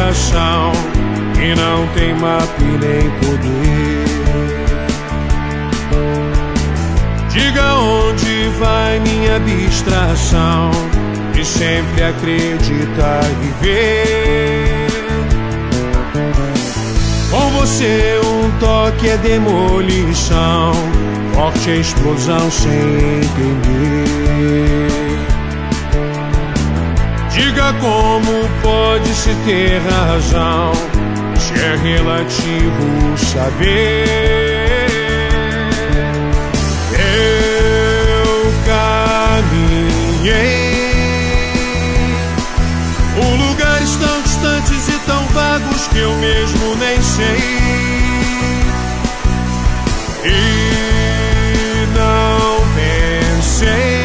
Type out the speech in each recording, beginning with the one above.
paixão que não tem mapa e nem poder. Diga onde vai minha abstração e sempre acredita viver. Com você um toque é demolição, forte explosão sem entender. Diga como pode-se ter razão, se é relativo saber. Eu caminhei por lugares tão distantes e tão vagos que eu mesmo nem sei. E não pensei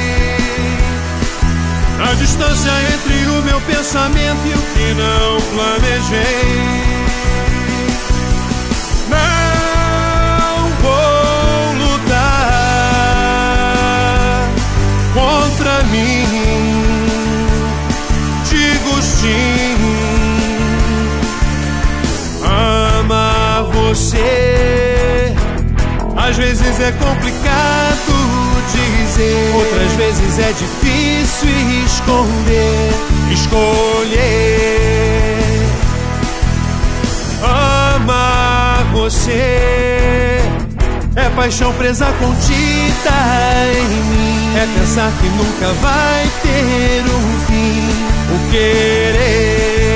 na distância entre o meu pensamento e o que não planejei. Não vou lutar contra mim, digo sim. Amar você às vezes é complicado dizer, outras vezes é difícil esconder, escolher. Amar você é paixão presa contida em mim, é pensar que nunca vai ter um fim, o querer.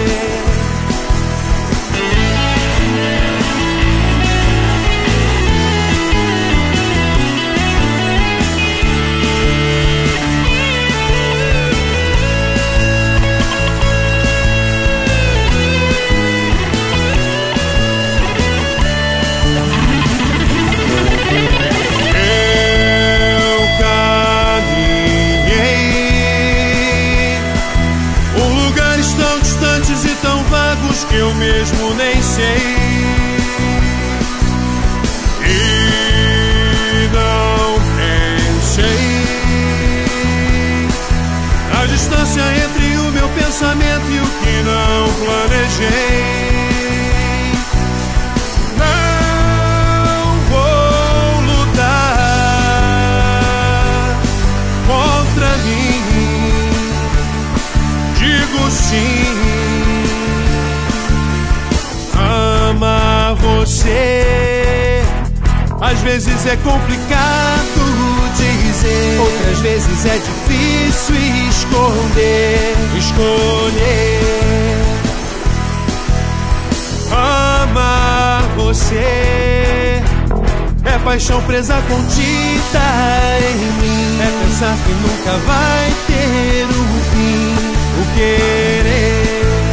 Que eu mesmo nem sei. E não pensei na distância entre o meu pensamento e o que não planejei. Não vou lutar contra mim, digo sim. Amar você às vezes é complicado dizer, outras vezes é difícil esconder, escolher. Amar você é paixão presa contida em mim, é pensar que nunca vai ter um fim, o querer.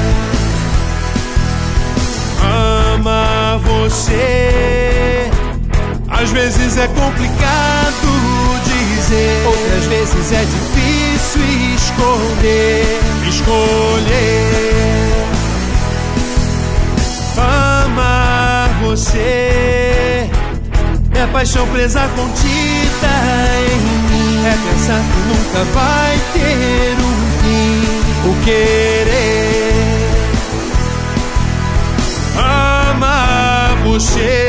Amar você às vezes é complicado dizer, outras vezes é difícil esconder, escolher. Amar você é paixão presa contida em mim, é pensar que nunca vai ter um fim, o querer. Amar você